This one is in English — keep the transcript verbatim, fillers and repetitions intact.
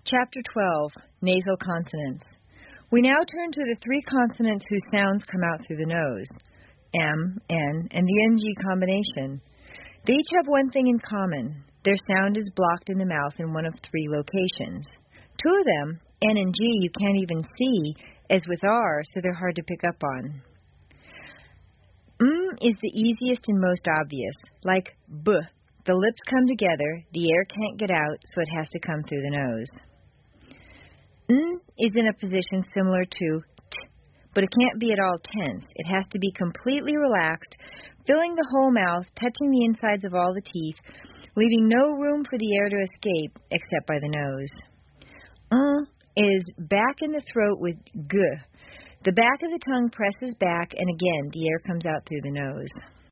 Chapter twelve, Nasal Consonants. We now turn to the three consonants whose sounds come out through the nose, M, N, and the N G combination. They each have one thing in common. Their sound is blocked in the mouth in one of three locations. Two of them, N and G, you can't even see, as with R, so they're hard to pick up on. M is the easiest and most obvious, like B. The lips come together, the air can't get out, so it has to come through the nose. N is in a position similar to T, but it can't be at all tense. It has to be completely relaxed, filling the whole mouth, touching the insides of all the teeth, leaving no room for the air to escape except by the nose. N is back in the throat with G. The back of the tongue presses back, and again, the air comes out through the nose.